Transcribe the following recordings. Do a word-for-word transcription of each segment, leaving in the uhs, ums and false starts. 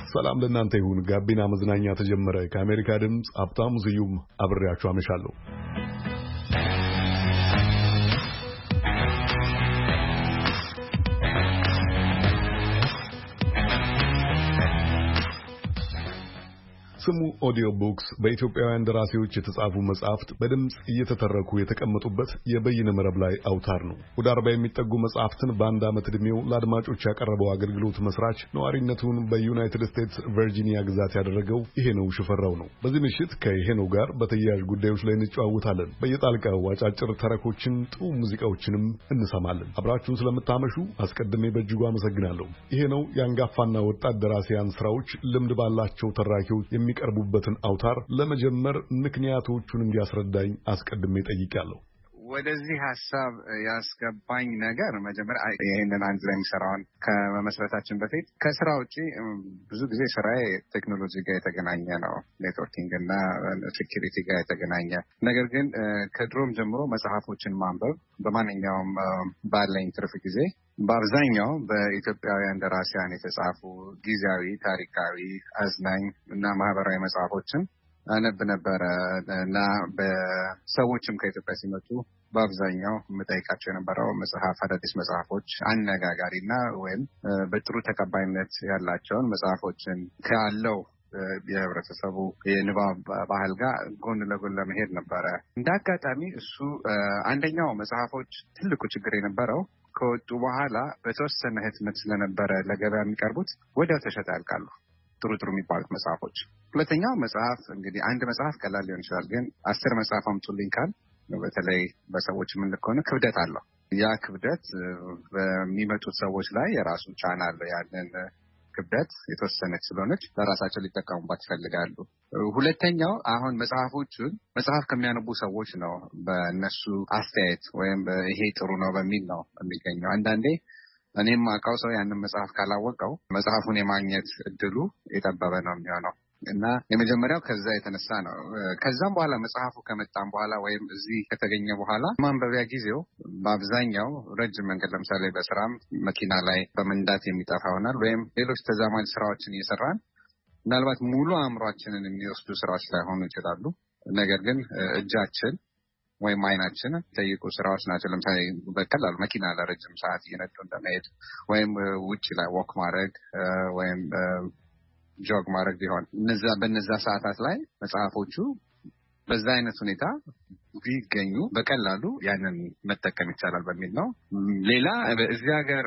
ሰላም ለእናንተ ይሁን። ጋቢና መዝናኛ ተጀመረ። ከአሜሪካ ድምፅ ሀብታሙ ስዩም አብሬያችሁ አመሻለሁ። ስሙ ኦዲዮ ቡክስ በኢትዮጵያውያን ደራሲዎች የተጻፉ መጽሐፍት በድምጽ እየተተረኩ የተቀመጡበት የበይነ መረብ ላይ አውታር ነው። ወደ አርባ የሚጠጉ መጽሐፍትን በአንድ ዓመት ዕድሜው ለአድማጮች ያቀረበው አገልግሎት መስራች ነዋሪነቱን በዩናይትድ ስቴትስ ቨርጂኒያ ግዛት ያደረገው ይሄነው ሽፈራው ነው። በዚህ ምሽት ከይሄነው ጋር በተያያዥ ጉዳዮች ላይ እንጨዋወታለን። በየጣልቃው አጫጭር ተረኮችን፣ ጥሩ ሙዚቃዎችንም እንሰማለን። አብራችሁን ስለምታመሹ አስቀድሜ በእጅጉ አመሰግናለሁ። ይሄነው የአንጋፋና ወጣት ደራሲያን ስራዎች ልምድ ባላቸው ተራኪዎች የሚቀርቡበትን አውታር ለመጀመር ምክንያቶቹን እንዲያስረዳኝ አስቀድሜ ጠይቄያለሁ። ወደዚህ ሐሳብ ያስገባኝ ነገር መጀመሪያ ይሄንን አንድ ላይ የሚሰራውን ከመመስረታችን በፊት ከስራ ውጪ ብዙ ጊዜ ስራዬ ቴክኖሎጂ ጋር የተገናኘ ነው፣ ኔትወርኪንግ እና ሴኩሪቲ ጋር የተገናኘ ነገር ግን ከድሮም ጀምሮ መጽሐፎችን ማንበብ በማንኛውም ባለኝ ትርፍ ጊዜ በአብዛኛው በኢትዮጵያውያን ደራሲያን የተጻፉ ጊዜያዊ፣ ታሪካዊ፣ አዝናኝ እና ማህበራዊ መጽሐፎችን አነብ ነበረ እና በሰዎችም ከኢትዮጵያ ሲመጡ በአብዛኛው የምጠይቃቸው የነበረው መጽሐፍ አዳዲስ መጽሐፎች አነጋጋሪና ወይም በጥሩ ተቀባይነት ያላቸውን መጽሐፎችን ካለው የህብረተሰቡ የንባብ ባህል ጋር ጎን ለጎን ለመሄድ ነበረ። እንደ አጋጣሚ እሱ አንደኛው መጽሐፎች ትልቁ ችግር የነበረው ከወጡ በኋላ በተወሰነ ህትመት ስለነበረ ለገበያ የሚቀርቡት ወዲያው ተሸጠው ያልቃሉ፣ ጥሩ ጥሩ የሚባሉት መጽሐፎች። ሁለተኛው መጽሐፍ እንግዲህ አንድ መጽሐፍ ቀላል ሊሆን ይችላል፣ ግን አስር መጽሐፍ አምጡልኝ ካል በተለይ በሰዎች የምንልክ ከሆነ ክብደት አለው። ያ ክብደት በሚመጡት ሰዎች ላይ የራሱ ጫና አለው። ያንን ክብደት የተወሰነች ስለሆነች ለራሳቸው ሊጠቀሙባት ይፈልጋሉ። ሁለተኛው አሁን መጽሐፎቹን መጽሐፍ ከሚያነቡ ሰዎች ነው በእነሱ አስተያየት ወይም ይሄ ጥሩ ነው በሚል ነው የሚገኘው። አንዳንዴ እኔም አውቀው ሰው ያንን መጽሐፍ ካላወቀው መጽሐፉን የማግኘት እድሉ የጠበበ ነው የሚሆነው እና የመጀመሪያው ከዛ የተነሳ ነው። ከዛም በኋላ መጽሐፉ ከመጣም በኋላ ወይም እዚህ ከተገኘ በኋላ ማንበቢያ ጊዜው በአብዛኛው ረጅም መንገድ ለምሳሌ በስራም መኪና ላይ በመንዳት የሚጠፋ ይሆናል ወይም ሌሎች ተዛማጅ ስራዎችን እየሰራን ምናልባት ሙሉ አእምሯችንን የሚወስዱ ስራዎች ላይሆኑ ይችላሉ። ነገር ግን እጃችን ወይም አይናችን ጠይቁ ስራዎች ናቸው። ለምሳሌ በቀላሉ መኪና ለረጅም ሰዓት እየነዱ እንደመሄድ ወይም ውጪ ላይ ወክ ማድረግ ወይም ጆግ ማድረግ ቢሆን እነዛ በእነዛ ሰዓታት ላይ መጽሐፎቹ በዛ አይነት ሁኔታ ቢገኙ በቀላሉ ያንን መጠቀም ይቻላል በሚል ነው። ሌላ እዚህ ሀገር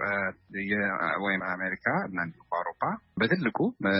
ወይም አሜሪካ እና አውሮፓ በትልቁ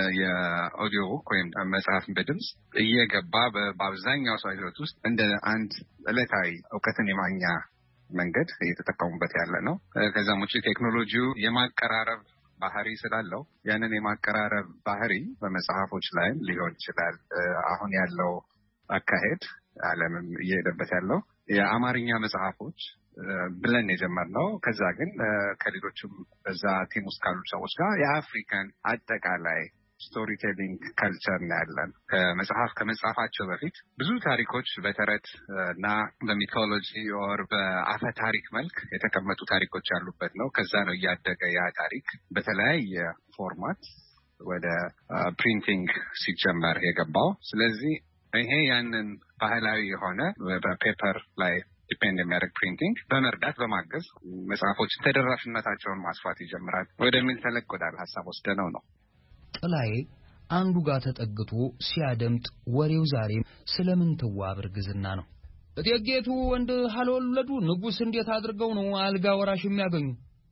የኦዲዮ ቡክ ወይም መጽሐፍ በድምጽ እየገባ በአብዛኛው ሰው ህይወት ውስጥ እንደ አንድ ዕለታዊ እውቀትን የማግኛ መንገድ እየተጠቀሙበት ያለ ነው። ከዛም ውጪ ቴክኖሎጂው የማቀራረብ ባህሪ ስላለው ያንን የማቀራረብ ባህሪ በመጽሐፎች ላይም ሊሆን ይችላል። አሁን ያለው አካሄድ ዓለምም እየሄደበት ያለው የአማርኛ መጽሐፎች ብለን የጀመርነው ከዛ ግን ከሌሎችም በዛ ቲም ውስጥ ካሉ ሰዎች ጋር የአፍሪካን አጠቃላይ ስቶሪ ቴሊንግ ካልቸር ነው ያለን። ከመጽሐፍ ከመጻፋቸው በፊት ብዙ ታሪኮች በተረት እና በሚቶሎጂ ኦር በአፈ ታሪክ መልክ የተቀመጡ ታሪኮች ያሉበት ነው። ከዛ ነው እያደገ ያ ታሪክ በተለያየ ፎርማት ወደ ፕሪንቲንግ ሲጀመር የገባው። ስለዚህ ይሄ ያንን ባህላዊ የሆነ በፔፐር ላይ ዲፔንድ የሚያደርግ ፕሪንቲንግ በመርዳት በማገዝ መጽሐፎችን ተደራሽነታቸውን ማስፋት ይጀምራል ወደሚል ተለቅ ወዳለ ሀሳብ ወስደነው ነው። ጥላዬ አንዱ ጋር ተጠግቶ ሲያደምጥ ወሬው ዛሬም ስለምን ተዋብ እርግዝና ነው። እቴጌቱ ወንድ ሀልወለዱ ንጉስ እንዴት አድርገው ነው አልጋ ወራሽ የሚያገኙ?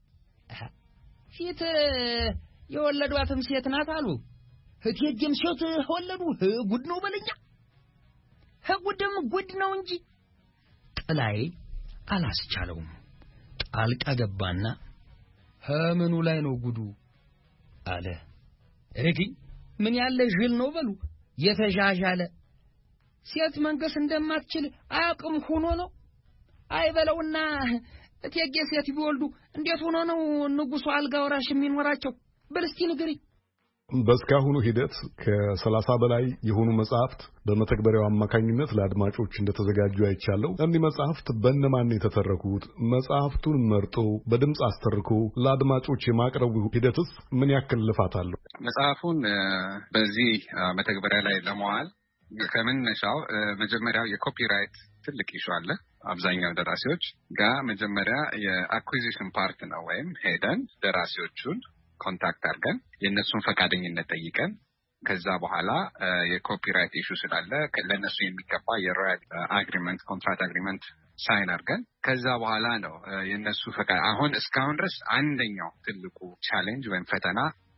ፊት የወለዷትም ሴት ናት አሉ። እቴጌም ሴት ወለዱ። ጉድ ነው በለኛ። ጉድም ጉድ ነው እንጂ። ጥላዬ አላስቻለውም። ጣልቃ ገባና ምኑ ላይ ነው ጉዱ አለ። እረጊ ምን ያለ ጅል ነው በሉ። የተሻሻለ ሴት መንገስ እንደማትችል አቅም ሆኖ ነው አይበለውና እቴጌ ሴት ቢወልዱ እንዴት ሆኖ ነው ንጉሱ አልጋ ወራሽ የሚኖራቸው? በልስቲ ንገሪ። በስካሁኑ ሂደት ከሰላሳ በላይ የሆኑ መጽሐፍት በመተግበሪያው አማካኝነት ለአድማጮች እንደተዘጋጁ አይቻለሁ። እነዚህ መጽሐፍት በእነማን የተተረኩት? መጽሐፍቱን መርጦ በድምጽ አስተርኮ ለአድማጮች የማቅረቡ ሂደትስ ምን ያክል ልፋት አለው? መጽሐፉን በዚህ መተግበሪያ ላይ ለማዋል ከመነሻው መጀመሪያው የኮፒራይት ትልቅ ኢሹ አለ። አብዛኛው ደራሲዎች ጋር መጀመሪያ የአኩዊዚሽን ፓርት ነው። ወይም ሄደን ደራሲዎቹን ኮንታክት አድርገን የእነሱን ፈቃደኝነት ጠይቀን ከዛ በኋላ የኮፒራይት ኢሹ ስላለ ለእነሱ የሚገባ የሮያል አግሪመንት ኮንትራክት አግሪመንት ሳይን አድርገን ከዛ በኋላ ነው የእነሱ ፈቃድ። አሁን እስካሁን ድረስ አንደኛው ትልቁ ቻሌንጅ ወይም ፈተና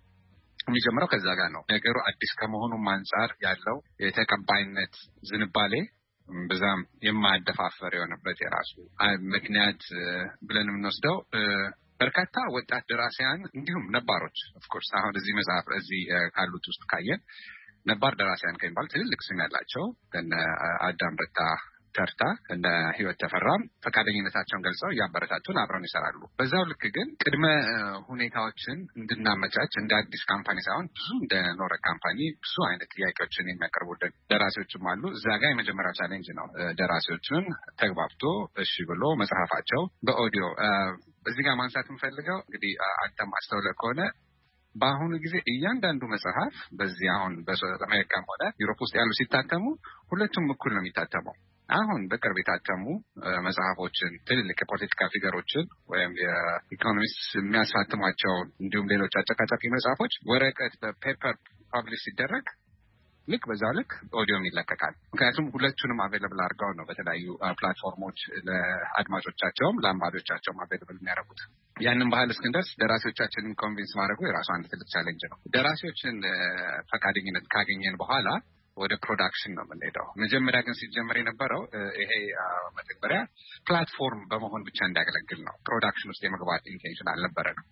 የሚጀምረው ከዛ ጋር ነው። ነገሩ አዲስ ከመሆኑም አንጻር ያለው የተቀባይነት ዝንባሌ በዛም የማያደፋፈር የሆነበት የራሱ ምክንያት ብለን የምንወስደው በርካታ ወጣት ደራሲያን እንዲሁም ነባሮች ኦፍ ኮርስ አሁን እዚህ መጽሐፍ እዚህ ካሉት ውስጥ ካየን ነባር ደራሲያን ከሚባል ትልልቅ ስም ያላቸው እነ አዳም ረታ ተርታ እንደ ህይወት ተፈራም ፈቃደኝነታቸውን ገልጸው ያበረታቱን አብረን ይሰራሉ። በዛው ልክ ግን ቅድመ ሁኔታዎችን እንድናመቻች እንደ አዲስ ካምፓኒ ሳይሆን ብዙ እንደ ኖረ ካምፓኒ ብዙ አይነት ጥያቄዎችን የሚያቀርቡልን ደራሲዎችም አሉ። እዛ ጋር የመጀመሪያው ቻሌንጅ ነው ደራሲዎችን ተግባብቶ እሺ ብሎ መጽሐፋቸው በኦዲዮ እዚህ ጋር ማንሳት የምፈልገው እንግዲህ አንተም አስተውለህ ከሆነ በአሁኑ ጊዜ እያንዳንዱ መጽሐፍ በዚህ አሁን በአሜሪካም ሆነ ዩሮፕ ውስጥ ያሉ ሲታተሙ ሁለቱም እኩል ነው የሚታተመው። አሁን በቅርብ የታተሙ መጽሐፎችን ትልልቅ የፖለቲካ ፊገሮችን ወይም የኢኮኖሚስት የሚያሳትሟቸው እንዲሁም ሌሎች አጨቃጫቂ መጽሐፎች ወረቀት በፔፐር ፐብሊሽ ሲደረግ ልክ በዛ ልክ ኦዲዮም ይለቀቃል። ምክንያቱም ሁለቱንም አቬለብል አድርገው ነው በተለያዩ ፕላትፎርሞች ለአድማጮቻቸውም ለአንባቢዎቻቸውም አቬለብል የሚያደርጉት። ያንን ባህል እስክንደርስ ደራሲዎቻችንን ኮንቪንስ ማድረጉ የራሱ አንድ ትልቅ ቻሌንጅ ነው። ደራሲዎችን ፈቃደኝነት ካገኘን በኋላ ወደ ፕሮዳክሽን ነው የምንሄደው። መጀመሪያ ግን ሲጀመር የነበረው ይሄ መተግበሪያ ፕላትፎርም በመሆን ብቻ እንዲያገለግል ነው። ፕሮዳክሽን ውስጥ የመግባት ኢንቴንሽን አልነበረንም።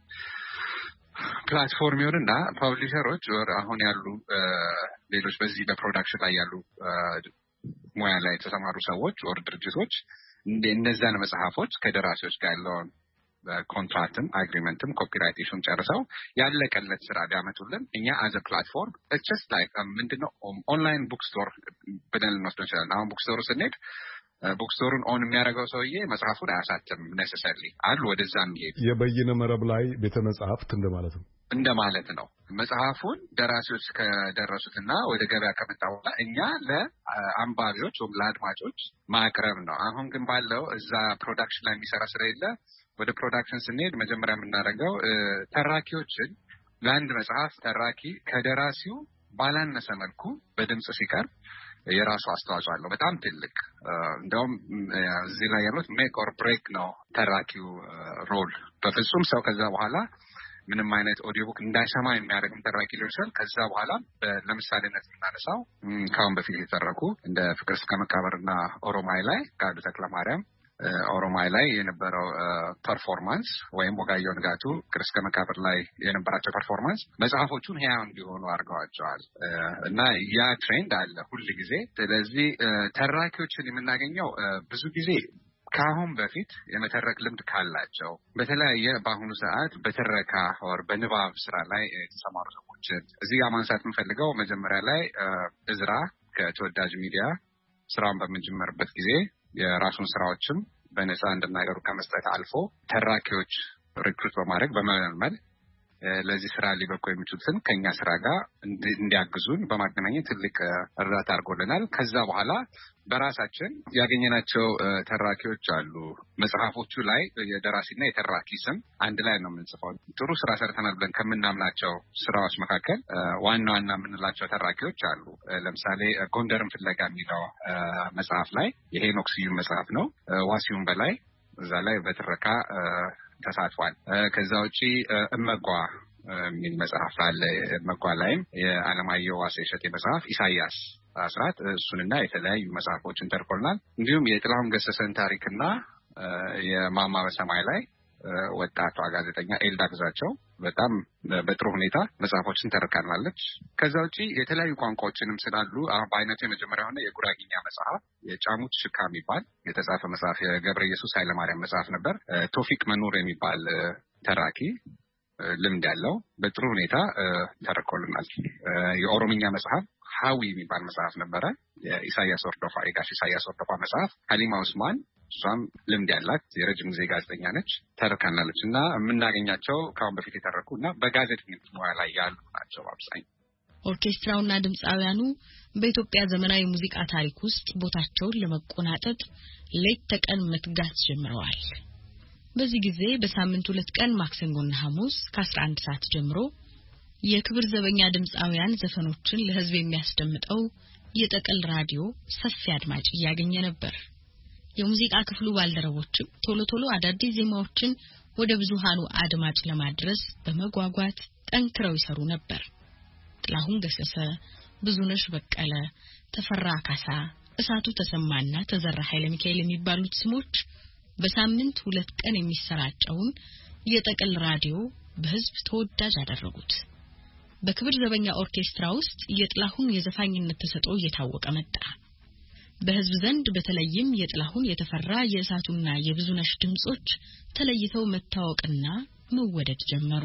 ፕላትፎርም ይሁንና ፐብሊሸሮች አሁን ያሉ ሌሎች በዚህ በፕሮዳክሽን ላይ ያሉ ሙያ ላይ የተሰማሩ ሰዎች ወር ድርጅቶች እነዛን መጽሐፎች ከደራሲዎች ጋር ያለውን ኮንትራክትም አግሪመንትም ኮፒራይት ኢሹን ጨርሰው ያለቀለት ስራ ቢያመጡልን እኛ አዘ ፕላትፎርም ኢትስ ጀስት ላይክ ምንድነው ኦንላይን ቡክ ስቶር ብለን ልንወስደው እንችላለን። አሁን ቡክ ስቶሩ ስንሄድ ቡክ ስቶሩን ኦን የሚያደርገው ሰውዬ መጽሐፉን አያሳትም ኔሰሰርሊ አሉ ወደዛ የሚሄድ የበይነ መረብ ላይ ቤተ መጽሐፍት እንደማለት ነው እንደማለት ነው። መጽሐፉን ደራሲዎች ከደረሱትና ወደ ገበያ ከመጣ በኋላ እኛ ለአንባቢዎች ወይም ለአድማጮች ማቅረብ ነው። አሁን ግን ባለው እዛ ፕሮዳክሽን ላይ የሚሰራ ስራ የለ። ወደ ፕሮዳክሽን ስንሄድ መጀመሪያ የምናደርገው ተራኪዎችን ለአንድ መጽሐፍ ተራኪ ከደራሲው ባላነሰ መልኩ በድምጽ ሲቀርብ የራሱ አስተዋጽኦ አለው በጣም ትልቅ። እንደውም እዚህ ላይ ያሉት ሜክ ኦር ብሬክ ነው ተራኪው ሮል። በፍጹም ሰው ከዛ በኋላ ምንም አይነት ኦዲዮ ቡክ እንዳይሰማ የሚያደርግ ተራኪ ሊሆን ከዛ በኋላ ለምሳሌነት የምናነሳው ካሁን በፊት የተረኩ እንደ ፍቅር እስከ መቃብርና ኦሮማይ ላይ ጋዱ ተክለማርያም ኦሮማይ ላይ የነበረው ፐርፎርማንስ ወይም ወጋየሁ ንጋቱ ፍቅር እስከ መቃብር ላይ የነበራቸው ፐርፎርማንስ መጽሐፎቹን ህያው እንዲሆኑ አድርገዋቸዋል እና ያ ትሬንድ አለ ሁሉ ጊዜ። ስለዚህ ተራኪዎችን የምናገኘው ብዙ ጊዜ ከአሁን በፊት የመተረክ ልምድ ካላቸው በተለያየ በአሁኑ ሰዓት በትረካ ወር በንባብ ስራ ላይ የተሰማሩ ሰዎችን እዚህ ጋር ማንሳት የምፈልገው መጀመሪያ ላይ እዝራ ከተወዳጅ ሚዲያ ስራውን በምንጀምርበት ጊዜ የራሱን ስራዎችም በነፃ እንድናገሩ ከመስጠት አልፎ ተራኪዎች ሪክሩት በማድረግ በመመልመል ለዚህ ስራ ሊበቁ የሚችሉትን ከኛ ስራ ጋር እንዲያግዙን በማገናኘት ትልቅ እርዳታ አድርጎልናል። ከዛ በኋላ በራሳችን ያገኘናቸው ተራኪዎች አሉ። መጽሐፎቹ ላይ የደራሲና የተራኪ ስም አንድ ላይ ነው የምንጽፈው። ጥሩ ስራ ሰርተናል ብለን ከምናምናቸው ስራዎች መካከል ዋና ዋና የምንላቸው ተራኪዎች አሉ። ለምሳሌ ጎንደርን ፍለጋ የሚለው መጽሐፍ ላይ የሄኖክ ስዩም መጽሐፍ ነው። ዋሲውን በላይ እዛ ላይ በትረካ ተሳትፏል። ከዛ ውጪ እመጓ የሚል መጽሐፍ አለ። እመጓ ላይም የዓለማየሁ ዋሴ እሸቴ መጽሐፍ ኢሳያስ አስራት እሱንና የተለያዩ መጽሐፎችን ተርኮልናል። እንዲሁም የጥላሁን ገሰሰን ታሪክና የማማ በሰማይ ላይ ወጣቷ ጋዜጠኛ ኤልዳ ግዛቸው በጣም በጥሩ ሁኔታ መጽሐፎችን ተርካናለች። ከዛ ውጪ የተለያዩ ቋንቋዎችንም ስላሉ በአይነቱ የመጀመሪያ ሆነ የጉራጊኛ መጽሐፍ የጫሙት ሽካ የሚባል የተጻፈ መጽሐፍ የገብረ ኢየሱስ ኃይለማርያም መጽሐፍ ነበር። ቶፊቅ መኖር የሚባል ተራኪ ልምድ ያለው በጥሩ ሁኔታ ተረኮልናል። የኦሮምኛ መጽሐፍ ሀዊ የሚባል መጽሐፍ ነበረ። የኢሳያስ ወርዶፋ የጋሽ ኢሳያስ ወርዶፋ መጽሐፍ ሀሊማ ኡስማን እሷም ልምድ ያላት የረጅም ጊዜ ጋዜጠኛ ነች፣ ተረካናለች እና የምናገኛቸው ከአሁን በፊት የተረኩ እና በጋዜጠኝነት ሙያ ላይ ያሉ ናቸው አብዛኛው። ኦርኬስትራውና ድምጻውያኑ በኢትዮጵያ ዘመናዊ ሙዚቃ ታሪክ ውስጥ ቦታቸውን ለመቆናጠጥ ሌት ተቀን መትጋት ጀምረዋል። በዚህ ጊዜ በሳምንት ሁለት ቀን ማክሰኞና ሐሙስ ከአስራ አንድ ሰዓት ጀምሮ የክብር ዘበኛ ድምጻውያን ዘፈኖችን ለህዝብ የሚያስደምጠው የጠቅል ራዲዮ ሰፊ አድማጭ ያገኘ ነበር። የሙዚቃ ክፍሉ ባልደረቦችም ቶሎ ቶሎ አዳዲስ ዜማዎችን ወደ ብዙሃኑ አድማጭ ለማድረስ በመጓጓት ጠንክረው ይሰሩ ነበር። ጥላሁን ገሰሰ፣ ብዙነሽ በቀለ፣ ተፈራ ካሳ፣ እሳቱ ተሰማና ተዘራ ኃይለ ሚካኤል የሚባሉት ስሞች በሳምንት ሁለት ቀን የሚሰራጨውን የጠቅል ራዲዮ በህዝብ ተወዳጅ አደረጉት። በክብር ዘበኛ ኦርኬስትራ ውስጥ የጥላሁን የዘፋኝነት ተሰጥኦ እየታወቀ መጣ። በህዝብ ዘንድ በተለይም የጥላሁን የተፈራ የእሳቱና የብዙነሽ ድምጾች ተለይተው መታወቅና መወደድ ጀመሩ።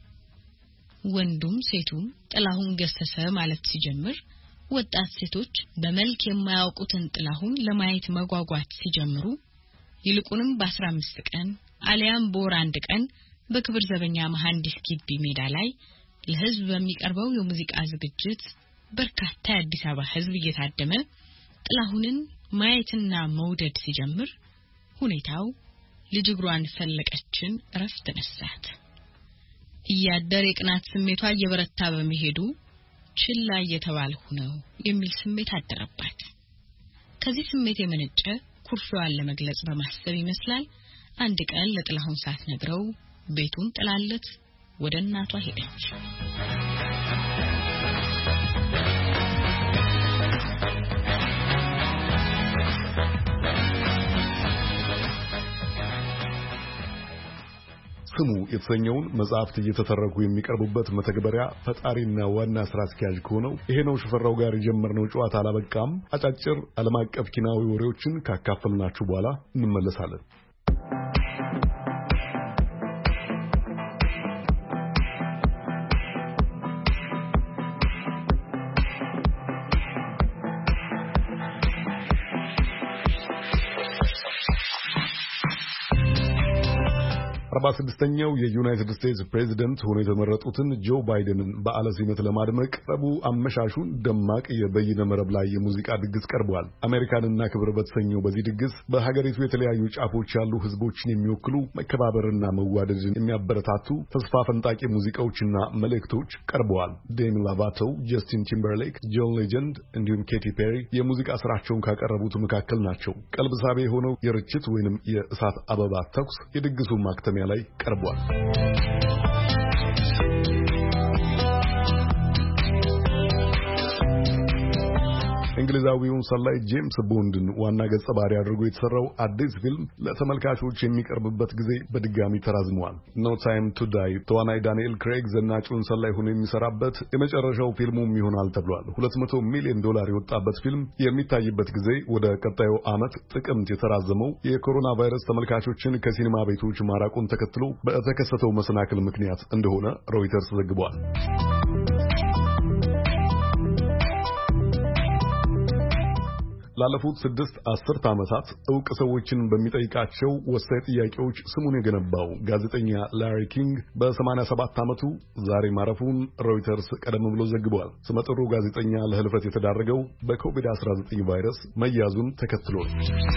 ወንዱም ሴቱም ጥላሁን ገሰሰ ማለት ሲጀምር ወጣት ሴቶች በመልክ የማያውቁትን ጥላሁን ለማየት መጓጓት ሲጀምሩ ይልቁንም በአስራ አምስት ቀን አሊያም በወር አንድ ቀን በክብር ዘበኛ መሐንዲስ ግቢ ሜዳ ላይ ለህዝብ በሚቀርበው የሙዚቃ ዝግጅት በርካታ የአዲስ አበባ ህዝብ እየታደመ ጥላሁንን ማየትና መውደድ ሲጀምር ሁኔታው ልጅ እግሯን ፈለቀችን ረፍት ነሳት። እያደረ የቅናት ስሜቷ እየበረታ በመሄዱ ችላ እየተባልሁ ነው የሚል ስሜት አደረባት። ከዚህ ስሜት የመነጨ ኩርፊዋን ለመግለጽ በማሰብ ይመስላል አንድ ቀን ለጥላሁን ሳትነግረው ቤቱን ጥላለት ወደ እናቷ ሄደች። ስሙ የተሰኘውን መጽሐፍት እየተተረኩ የሚቀርቡበት መተግበሪያ ፈጣሪና ዋና ስራ አስኪያጅ ከሆነው ይሄነው ሽፈራው ጋር የጀመርነው ጨዋታ አላበቃም። አጫጭር ዓለም አቀፍ ኪናዊ ወሬዎችን ካካፈልናችሁ በኋላ እንመለሳለን። አርባ ስድስተኛው የዩናይትድ ስቴትስ ፕሬዝዳንት ሆነው የተመረጡትን ጆ ባይደንን በዓለ ሲመት ለማድመቅ ረቡዕ አመሻሹን ደማቅ የበይነ መረብ ላይ የሙዚቃ ድግስ ቀርቧል። አሜሪካንና ክብር በተሰኘው በዚህ ድግስ በሀገሪቱ የተለያዩ ጫፎች ያሉ ህዝቦችን የሚወክሉ መከባበርና መዋደድን የሚያበረታቱ ተስፋ ፈንጣቂ ሙዚቃዎችና መልእክቶች ቀርበዋል። ዴሚ ሎቫቶ፣ ጀስቲን ቲምበርሌክ፣ ጆን ሌጀንድ እንዲሁም ኬቲ ፔሪ የሙዚቃ ስራቸውን ካቀረቡት መካከል ናቸው። ቀልብ ሳቢ የሆነው የርችት ወይንም የእሳት አበባ ተኩስ የድግሱ ማክተሚያ ላይ ቀርቧል። እንግሊዛዊውን ሰላይ ጄምስ ቦንድን ዋና ገጸ ባህሪ አድርጎ የተሰራው አዲስ ፊልም ለተመልካቾች የሚቀርብበት ጊዜ በድጋሚ ተራዝሟል። ኖ ታይም ቱ ዳይ ተዋናይ ዳንኤል ክሬግ ዘናጩን ሰላይ ሆኖ የሚሰራበት የመጨረሻው ፊልሙም ይሆናል ተብሏል። ሁለት መቶ ሚሊዮን ዶላር የወጣበት ፊልም የሚታይበት ጊዜ ወደ ቀጣዩ ዓመት ጥቅምት የተራዘመው የኮሮና ቫይረስ ተመልካቾችን ከሲኒማ ቤቶች ማራቁን ተከትሎ በተከሰተው መሰናክል ምክንያት እንደሆነ ሮይተርስ ዘግቧል። ላለፉት ስድስት አስርት ዓመታት ዕውቅ ሰዎችን በሚጠይቃቸው ወሳኝ ጥያቄዎች ስሙን የገነባው ጋዜጠኛ ላሪ ኪንግ በሰማንያ ሰባት ዓመቱ ዛሬ ማረፉን ሮይተርስ ቀደም ብሎ ዘግቧል። ስመጥሩ ጋዜጠኛ ለህልፈት የተዳረገው በኮቪድ አስራ ዘጠኝ ቫይረስ መያዙን ተከትሎ ነው።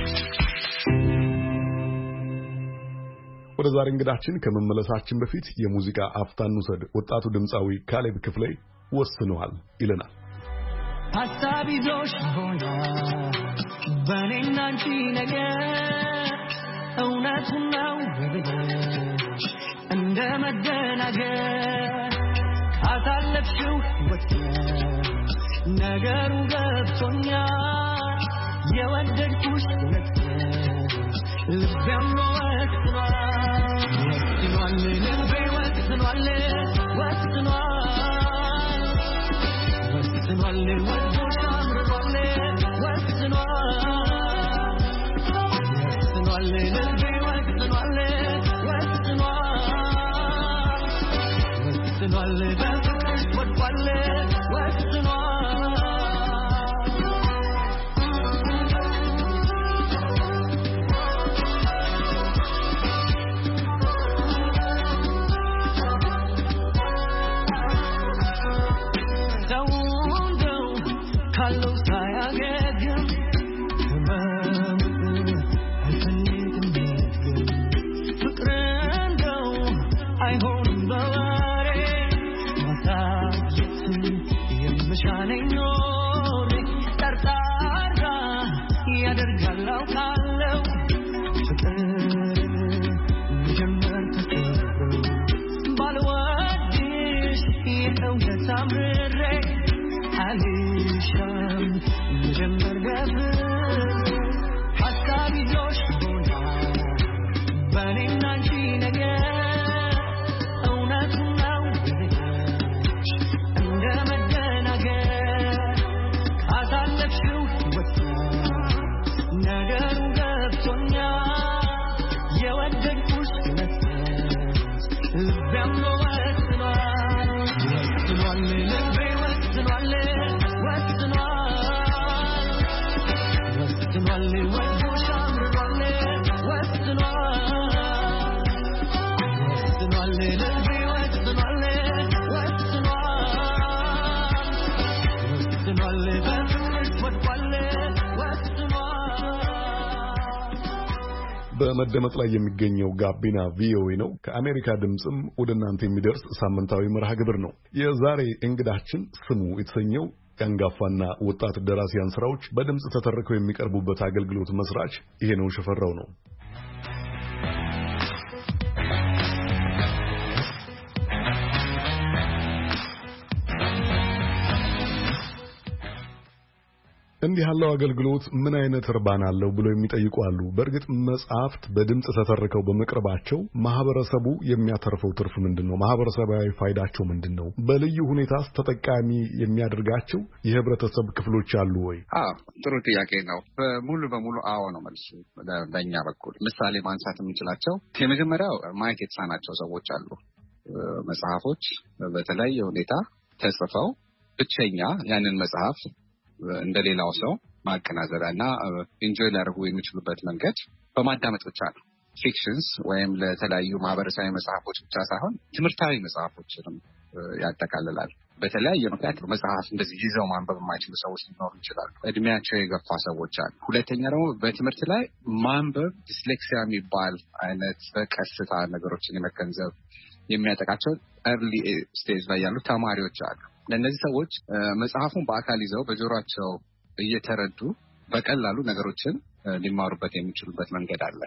ወደ ዛሬ እንግዳችን ከመመለሳችን በፊት የሙዚቃ አፍታን ውሰድ። ወጣቱ ድምፃዊ ካሌብ ክፍሌ ወስኗል ይለናል። ሀሳብ ይዞሽ ሆነ በኔና አንቺ ነገር እውነቱን ነው ብለሽ እንደ መደናገር አሳለፍሽው ወጥቶ ነገሩ ገብቶኛል የወደድኩሽ ወጥቶ ልቤም ወጥቷል ወጥቷል ልቤ ወጥቷል ወጥቷል ወጥኗል ወጥቷል አምሯል ወጥኗል ወጥኗል ልቤ ወጥኗል ወጥኗል በፍቅርሽ ወድቋል ወስኗል በመደመጥ ላይ የሚገኘው ጋቢና ቪኦኤ ነው። ከአሜሪካ ድምጽም ወደ እናንተ የሚደርስ ሳምንታዊ መርሃ ግብር ነው። የዛሬ እንግዳችን ስሙ የተሰኘው የአንጋፋና ወጣት ደራሲያን ስራዎች በድምጽ ተተርከው የሚቀርቡበት አገልግሎት መስራች ይሄ ነው ሽፈራው ነው። እንዲህ ያለው አገልግሎት ምን አይነት እርባና አለው ብሎ የሚጠይቁ አሉ። በእርግጥ መጽሐፍት በድምጽ ተተርከው በመቅረባቸው ማህበረሰቡ የሚያተርፈው ትርፍ ምንድነው? ማህበረሰባዊ ፋይዳቸው ምንድነው? በልዩ ሁኔታስ ተጠቃሚ የሚያደርጋቸው የህብረተሰብ ክፍሎች አሉ ወይ? አዎ፣ ጥሩ ጥያቄ ነው። በሙሉ በሙሉ አዎ ነው መልሱ። በእኛ በኩል ምሳሌ ማንሳት የምንችላቸው የመጀመሪያው ማየት የተሳናቸው ሰዎች አሉ። መጽሐፎች በተለያየ ሁኔታ ተጽፈው ብቸኛ ያንን መጽሐፍ እንደሌላው ሰው ማቀናዘሪያና ኢንጆይ ሊያደርጉ የሚችሉበት መንገድ በማዳመጥ ብቻ ነው። ፊክሽንስ ወይም ለተለያዩ ማህበረሰባዊ መጽሐፎች ብቻ ሳይሆን ትምህርታዊ መጽሐፎችንም ያጠቃልላል። በተለያየ ምክንያት መጽሐፍ እንደዚህ ይዘው ማንበብ የማይችሉ ሰዎች ሊኖሩ ይችላሉ። እድሜያቸው የገፋ ሰዎች አሉ። ሁለተኛ ደግሞ በትምህርት ላይ ማንበብ ዲስሌክሲያ የሚባል አይነት በቀስታ ነገሮችን የመገንዘብ የሚያጠቃቸው ኤርሊ ስቴጅ ላይ ያሉ ተማሪዎች አሉ። ለእነዚህ ሰዎች መጽሐፉን በአካል ይዘው በጆሮአቸው እየተረዱ በቀላሉ ነገሮችን ሊማሩበት የሚችሉበት መንገድ አለ።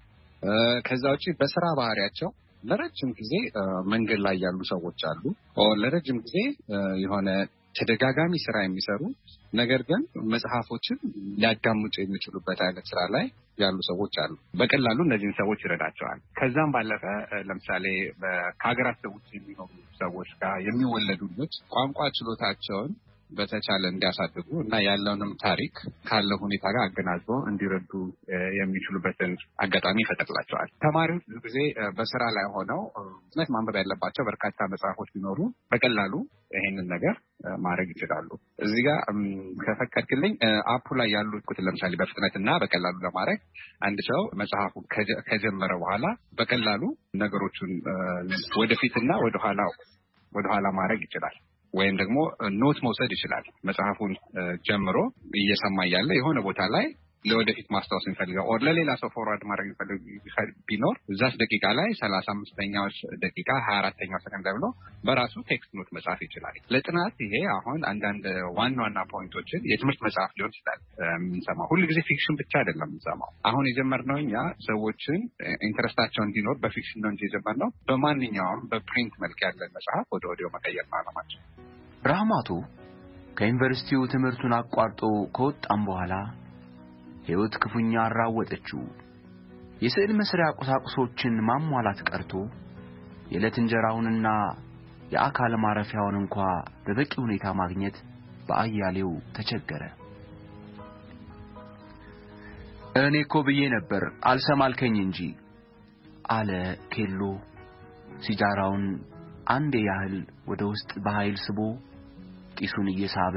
ከዛ ውጪ በስራ ባህሪያቸው ለረጅም ጊዜ መንገድ ላይ ያሉ ሰዎች አሉ። ለረጅም ጊዜ የሆነ ተደጋጋሚ ስራ የሚሰሩ ነገር ግን መጽሐፎችን ሊያዳምጡ የሚችሉበት አይነት ስራ ላይ ያሉ ሰዎች አሉ። በቀላሉ እነዚህን ሰዎች ይረዳቸዋል። ከዛም ባለፈ ለምሳሌ ከሀገራት ውጭ የሚኖሩ ሰዎች ጋር የሚወለዱ ልጆች ቋንቋ ችሎታቸውን በተቻለ እንዲያሳድጉ እና ያለውንም ታሪክ ካለው ሁኔታ ጋር አገናዝበው እንዲረዱ የሚችሉበትን አጋጣሚ ይፈጥርላቸዋል። ተማሪዎች ብዙ ጊዜ በስራ ላይ ሆነው ፍጥነት ማንበብ ያለባቸው በርካታ መጽሐፎች ቢኖሩ በቀላሉ ይሄንን ነገር ማድረግ ይችላሉ። እዚህ ጋር ከፈቀድክልኝ አፑ ላይ ያሉት ለምሳሌ በፍጥነትና በቀላሉ ለማድረግ አንድ ሰው መጽሐፉ ከጀመረ በኋላ በቀላሉ ነገሮችን ወደፊትና ወደኋላ ወደኋላ ማድረግ ይችላል። ወይም ደግሞ ኖት መውሰድ ይችላል። መጽሐፉን ጀምሮ እየሰማ ያለ የሆነ ቦታ ላይ ለወደፊት ማስታወስ የሚፈልገው ኦር ለሌላ ሰው ፎርዋርድ ማድረግ የሚፈልግ ቢኖር እዛስ ደቂቃ ላይ ሰላሳ አምስተኛው ደቂቃ ሀያ አራተኛው ሰከንድ ብሎ በራሱ ቴክስት ኖት መጻፍ ይችላል። ለጥናት ይሄ አሁን አንዳንድ ዋና ዋና ፖይንቶችን የትምህርት መጽሐፍ ሊሆን ይችላል የምንሰማው። ሁሉ ጊዜ ፊክሽን ብቻ አይደለም የምንሰማው። አሁን የጀመርነው እኛ ሰዎችን ኢንተረስታቸው እንዲኖር በፊክሽን ነው እንጂ የጀመርነው በማንኛውም በፕሪንት መልክ ያለን መጽሐፍ ወደ ኦዲዮ መቀየር ነው ዓላማችን። ራህማቱ ከዩኒቨርሲቲው ትምህርቱን አቋርጦ ከወጣም በኋላ ሕይወት ክፉኛ አራወጠችው። የስዕል መስሪያ ቁሳቁሶችን ማሟላት ቀርቶ የዕለት እንጀራውንና የአካል ማረፊያውን እንኳን በበቂ ሁኔታ ማግኘት በአያሌው ተቸገረ። እኔ እኮ ብዬ ነበር አልሰማልከኝ እንጂ አለ ኬሎ ሲጃራውን አንድ ያህል ወደ ውስጥ በኃይል ስቦ ጢሱን እየሳበ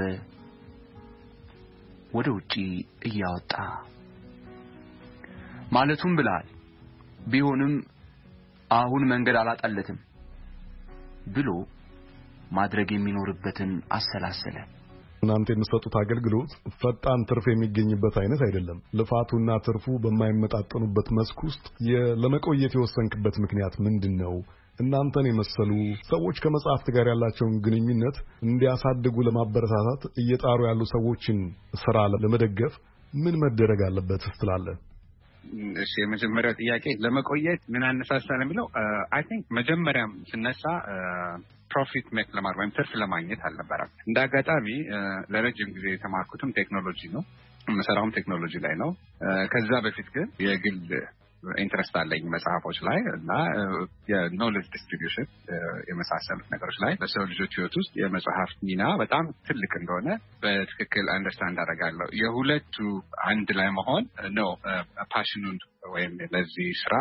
ወደ ውጪ እያወጣ ማለቱም ብላል ቢሆንም አሁን መንገድ አላጣለትም ብሎ ማድረግ የሚኖርበትን አሰላሰለ። እናንተ የምትሰጡት አገልግሎት ፈጣን ትርፍ የሚገኝበት አይነት አይደለም። ልፋቱና ትርፉ በማይመጣጠኑበት መስክ ውስጥ ለመቆየት የወሰንክበት ምክንያት ምንድነው? እናንተን የመሰሉ ሰዎች ከመጽሐፍት ጋር ያላቸውን ግንኙነት እንዲያሳድጉ ለማበረታታት እየጣሩ ያሉ ሰዎችን ስራ ለመደገፍ ምን መደረግ አለበት ትላለህ? እሺ የመጀመሪያው ጥያቄ ለመቆየት ምን አነሳሳል የሚለው አይ ቲንክ መጀመሪያም ስነሳ ፕሮፊት ሜክ ለማድረግ ወይም ትርፍ ለማግኘት አልነበረም። እንዳጋጣሚ ለረጅም ጊዜ የተማርኩትም ቴክኖሎጂ ነው፣ መሰራውም ቴክኖሎጂ ላይ ነው። ከዛ በፊት ግን የግል ኢንትረስት አለኝ መጽሐፎች ላይ እና የኖሌጅ ዲስትሪቢዩሽን የመሳሰሉት ነገሮች ላይ በሰው ልጆች ህይወት ውስጥ የመጽሐፍ ሚና በጣም ትልቅ እንደሆነ በትክክል አንደርስታንድ አደርጋለሁ። የሁለቱ አንድ ላይ መሆን ነው ፓሽኑን ወይም ለዚህ ስራ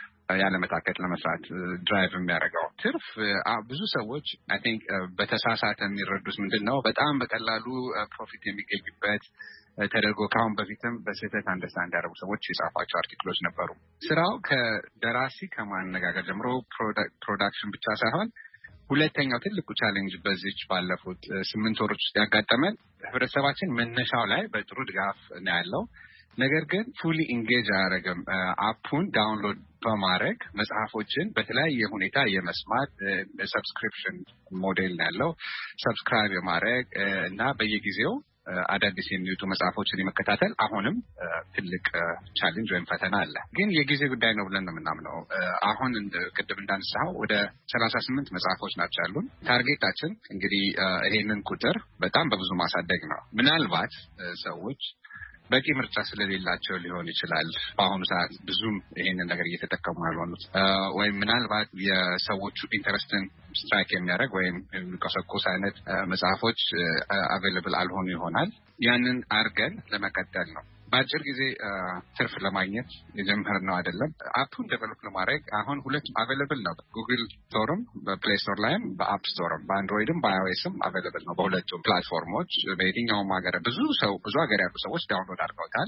ያለ መታከት ለመስራት ድራይቭ የሚያደርገው። ትርፍ ብዙ ሰዎች አይ ቲንክ በተሳሳተ የሚረዱት ምንድነው በጣም በቀላሉ ፕሮፊት የሚገኝበት ተደርጎ ካሁን በፊትም በስህተት አንደርስታንድ ያደረጉ ሰዎች የጻፏቸው አርቲክሎች ነበሩ። ስራው ከደራሲ ከማነጋገር ጀምሮ ፕሮዳክሽን ብቻ ሳይሆን ሁለተኛው ትልቁ ቻሌንጅ በዚች ባለፉት ስምንት ወሮች ውስጥ ያጋጠመን ህብረተሰባችን መነሻው ላይ በጥሩ ድጋፍ ነው ያለው። ነገር ግን ፉሊ ኢንጌጅ አያደርግም። አፑን ዳውንሎድ በማድረግ መጽሐፎችን በተለያየ ሁኔታ የመስማት ሰብስክሪፕሽን ሞዴል ነው ያለው። ሰብስክራይብ የማድረግ እና በየጊዜው አዳዲስ የሚወጡ መጽሐፎችን የመከታተል አሁንም ትልቅ ቻሌንጅ ወይም ፈተና አለ። ግን የጊዜ ጉዳይ ነው ብለን ነው የምናምነው። አሁን ቅድም እንዳነሳው ወደ ሰላሳ ስምንት መጽሐፎች ናቸው ያሉን። ታርጌታችን እንግዲህ ይሄንን ቁጥር በጣም በብዙ ማሳደግ ነው። ምናልባት ሰዎች በቂ ምርጫ ስለሌላቸው ሊሆን ይችላል በአሁኑ ሰዓት ብዙም ይሄንን ነገር እየተጠቀሙ ያልሆኑት፣ ወይም ምናልባት የሰዎቹ ኢንተረስትን ስትራይክ የሚያደርግ ወይም የሚቆሰቁስ አይነት መጽሐፎች አቬይላብል አልሆኑ ይሆናል። ያንን አርገን ለመቀጠል ነው። በአጭር ጊዜ ትርፍ ለማግኘት የጀመርነው አይደለም። አፑን ዴቨሎፕ ለማድረግ አሁን ሁለቱም አቬይላብል ነው። ጉግል ስቶርም በፕሌይ ስቶር ላይም በአፕ ስቶርም በአንድሮይድም በአይኦኤስም አቬይላብል ነው። በሁለቱም ፕላትፎርሞች በየትኛውም ሀገር ብዙ ሰው ብዙ ሀገር ያሉ ሰዎች ዳውንሎድ አድርገውታል።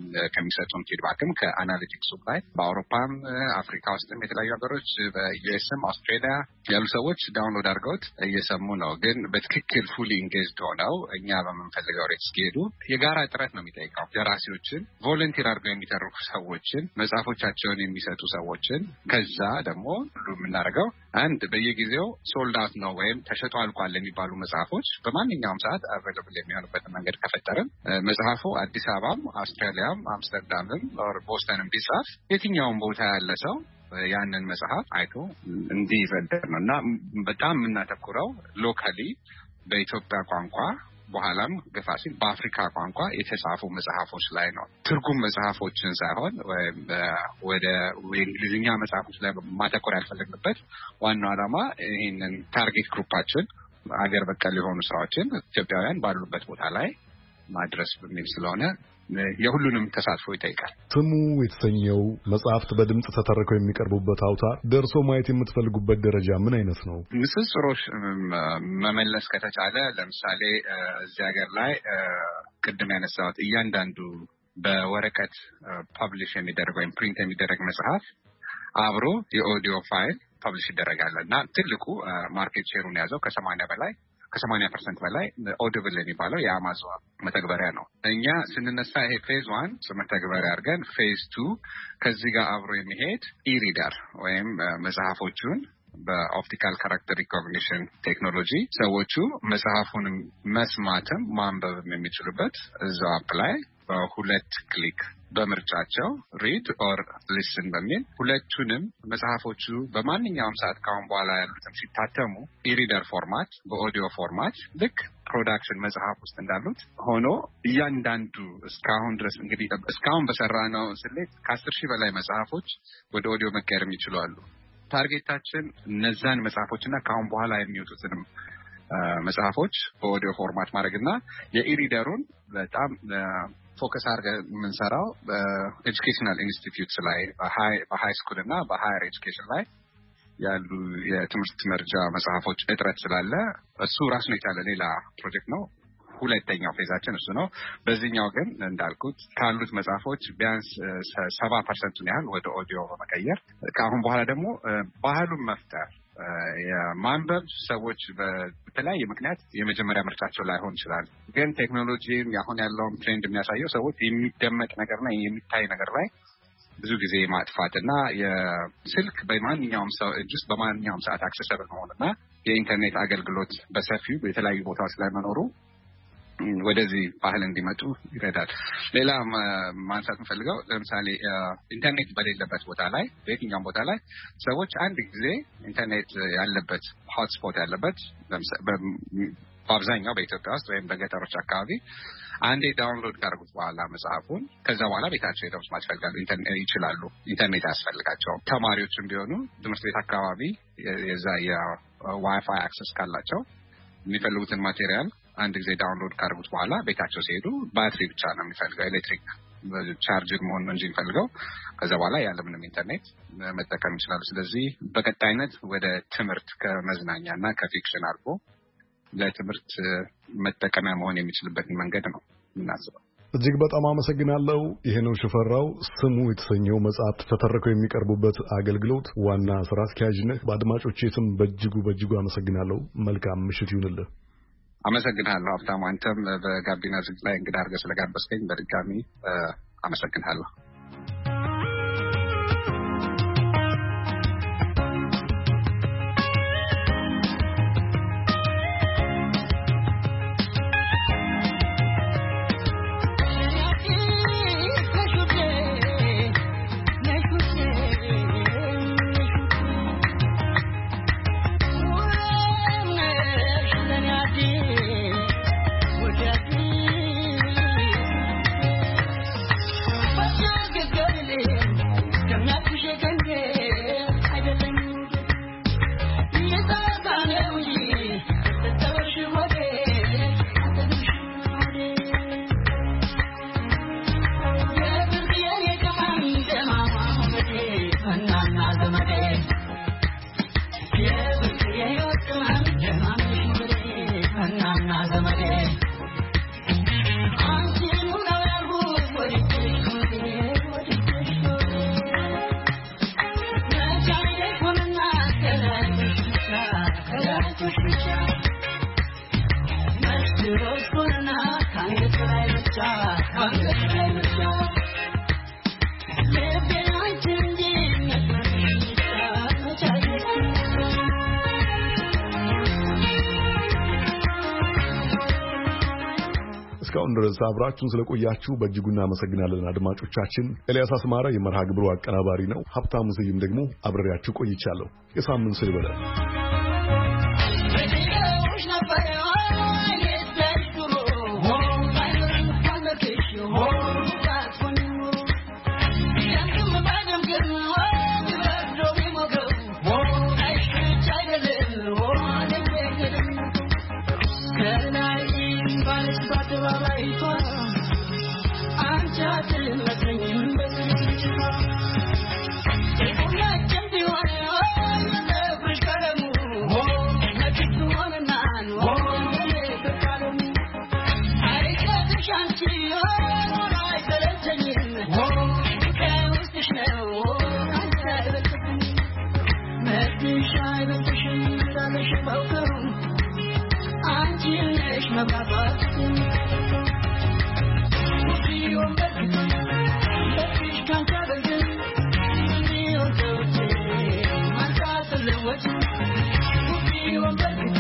ከሚሰጡን ፊድባክም ከአናሊቲክሱም ላይ በአውሮፓም አፍሪካ ውስጥም የተለያዩ ሀገሮች በዩኤስም አውስትራሊያ ያሉ ሰዎች ዳውንሎድ አድርገውት እየሰሙ ነው። ግን በትክክል ፉሊ ኢንጌጅድ ሆነው እኛ በምንፈልገው ሬት እስኪሄዱ የጋራ ጥረት ነው የሚጠይቀው። ደራሲዎችን ቮለንቲር አድርገው የሚተርኩ ሰዎችን መጽሐፎቻቸውን የሚሰጡ ሰዎችን ከዛ ደግሞ ሁሉ የምናደርገው አንድ በየጊዜው ሶልድ አውት ነው ወይም ተሸጦ አልቋል የሚባሉ መጽሐፎች በማንኛውም ሰዓት አቬይላብል የሚሆኑበት መንገድ ከፈጠርን መጽሐፉ አዲስ አበባም አውስትራሊያም አምስተርዳምም ኦር ቦስተንም ቢጻፍ የትኛውም ቦታ ያለ ሰው ያንን መጽሐፍ አይቶ እንዲረዳ ነው እና በጣም የምናተኩረው ሎካሊ በኢትዮጵያ ቋንቋ በኋላም ገፋ ሲል በአፍሪካ ቋንቋ የተጻፉ መጽሐፎች ላይ ነው። ትርጉም መጽሐፎችን ሳይሆን ወደ እንግሊዝኛ መጽሐፎች ላይ ማተኮር ያልፈለግንበት ዋናው ዓላማ ይሄንን ታርጌት ግሩፓችን አገር በቀል የሆኑ ስራዎችን ኢትዮጵያውያን ባሉበት ቦታ ላይ ማድረስ በሚል ስለሆነ የሁሉንም ተሳትፎ ይጠይቃል። ስሙ የተሰኘው መጽሐፍት በድምጽ ተተርከው የሚቀርቡበት አውታር ደርሶ ማየት የምትፈልጉበት ደረጃ ምን አይነት ነው? ንጽጽሮች መመለስ ከተቻለ ለምሳሌ እዚህ ሀገር ላይ ቅድም ያነሳሁት እያንዳንዱ በወረቀት ፐብሊሽ የሚደረግ ወይም ፕሪንት የሚደረግ መጽሐፍ አብሮ የኦዲዮ ፋይል ፐብሊሽ ይደረጋል እና ትልቁ ማርኬት ሼሩን ያዘው ከሰማንያ በላይ ከሰማንያ ፐርሰንት በላይ ኦዲብል የሚባለው የአማዞን መተግበሪያ ነው። እኛ ስንነሳ ይሄ ፌዝ ዋን መተግበሪያ አድርገን ፌዝ ቱ ከዚህ ጋር አብሮ የሚሄድ ኢሪደር ወይም መጽሐፎቹን በኦፕቲካል ካራክተር ሪኮግኒሽን ቴክኖሎጂ ሰዎቹ መጽሐፉን መስማትም ማንበብም የሚችሉበት እዛው አፕ ላይ በሁለት ክሊክ በምርጫቸው ሪድ ኦር ሊስን በሚል ሁለቱንም መጽሐፎቹ በማንኛውም ሰዓት ካሁን በኋላ ያሉትም ሲታተሙ ኢሪደር ፎርማት በኦዲዮ ፎርማት ልክ ፕሮዳክሽን መጽሐፍ ውስጥ እንዳሉት ሆኖ እያንዳንዱ እስካሁን ድረስ እንግዲህ እስካሁን በሰራነው ስሌት ከአስር ሺህ በላይ መጽሐፎች ወደ ኦዲዮ መቀየር የሚችሉ አሉ። ታርጌታችን እነዛን መጽሐፎችና ካሁን በኋላ የሚወጡትንም መጽሐፎች በኦዲዮ ፎርማት ማድረግና የኢሪደሩን በጣም ፎከስ አድርገን የምንሰራው በኤጁኬሽናል ኢንስቲትዩትስ ላይ በሃይ ስኩል እና በሃየር ኤጁኬሽን ላይ ያሉ የትምህርት መርጃ መጽሐፎች እጥረት ስላለ እሱ ራሱን የቻለ ሌላ ፕሮጀክት ነው። ሁለተኛው ፌዛችን እሱ ነው። በዚህኛው ግን እንዳልኩት ካሉት መጽሐፎች ቢያንስ ሰባ ፐርሰንቱን ያህል ወደ ኦዲዮ በመቀየር ከአሁን በኋላ ደግሞ ባህሉን መፍጠር የማንበብ ሰዎች በተለያየ ምክንያት የመጀመሪያ ምርጫቸው ላይሆን ይችላል። ግን ቴክኖሎጂም አሁን ያለውን ትሬንድ የሚያሳየው ሰዎች የሚደመጥ ነገርና የሚታይ ነገር ላይ ብዙ ጊዜ ማጥፋትና የስልክ በማንኛውም ሰው እጅ ውስጥ በማንኛውም ሰዓት አክሰሰብል መሆንና የኢንተርኔት አገልግሎት በሰፊው የተለያዩ ቦታዎች ላይ መኖሩ ወደዚህ ባህል እንዲመጡ ይረዳል። ሌላ ማንሳት የምፈልገው ለምሳሌ ኢንተርኔት በሌለበት ቦታ ላይ በየትኛውም ቦታ ላይ ሰዎች አንድ ጊዜ ኢንተርኔት ያለበት ሆትስፖት ያለበት በአብዛኛው በኢትዮጵያ ውስጥ ወይም በገጠሮች አካባቢ አንዴ ዳውንሎድ ካደረጉት በኋላ መጽሐፉን ከዛ በኋላ ቤታቸው ሄደው መስማት ይችላሉ። ኢንተርኔት አያስፈልጋቸውም። ተማሪዎችም ቢሆኑ ትምህርት ቤት አካባቢ የዛ የዋይፋይ አክሰስ ካላቸው የሚፈልጉትን ማቴሪያል አንድ ጊዜ ዳውንሎድ ካደረጉት በኋላ ቤታቸው ሲሄዱ ባትሪ ብቻ ነው የሚፈልገው፣ ኤሌክትሪክ ቻርጅር መሆን ነው እንጂ የሚፈልገው። ከዛ በኋላ ያለምንም ኢንተርኔት መጠቀም ይችላሉ። ስለዚህ በቀጣይነት ወደ ትምህርት ከመዝናኛና ከፊክሽን አልፎ ለትምህርት መጠቀሚያ መሆን የሚችልበትን መንገድ ነው እናስበው። እጅግ በጣም አመሰግናለሁ። ይሄ ነው ሽፈራው ስሙ የተሰኘው መጽሐፍ ተተረከው የሚቀርቡበት አገልግሎት ዋና ስራ አስኪያጅ ነህ። በአድማጮቼ ስም በእጅጉ በእጅጉ አመሰግናለሁ። መልካም ምሽት ይሁንልህ። አመሰግናለሁ ሀብታሙ። አንተም በጋቢና ዝግ ላይ እንግዳ አድርገህ ስለጋበዝከኝ በድጋሚ አመሰግናለሁ። እስካሁን ድረስ አብራችሁን ስለቆያችሁ በእጅጉ እናመሰግናለን አድማጮቻችን። ኤልያስ አስማራ የመርሃ ግብሩ አቀናባሪ ነው። ሀብታሙ ስዩም ደግሞ አብሬያችሁ ቆይቻለሁ። የሳምንት ሰው ይበላል። What you